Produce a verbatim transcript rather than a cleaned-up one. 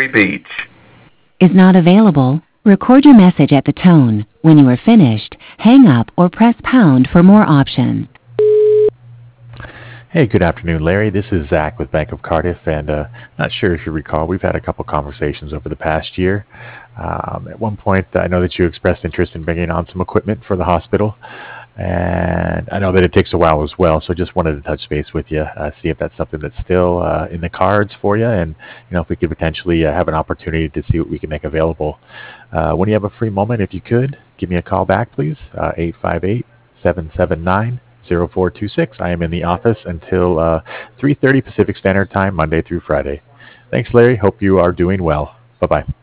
Berry Beach. Is not available. Record your message at the tone. When you are finished, hang up or press pound for more options. Hey, good afternoon, Larry. This is Zach with Bank of Cardiff, and uh, not sure if you recall, we've had a couple conversations over the past year. Um, at one point, I know that you expressed interest in bringing on some equipment for the hospital, and I know that it takes a while as well, so just wanted to touch base with you, uh, see if that's something that's still uh, in the cards for you, and you know if we could potentially uh, have an opportunity to see what we can make available. Uh, when you have a free moment, if you could, give me a call back, please, uh, eight five eight, seven seven nine, zero four two six. I am in the office until uh, three thirty Pacific Standard Time, Monday through Friday. Thanks, Larry. Hope you are doing well. Bye-bye.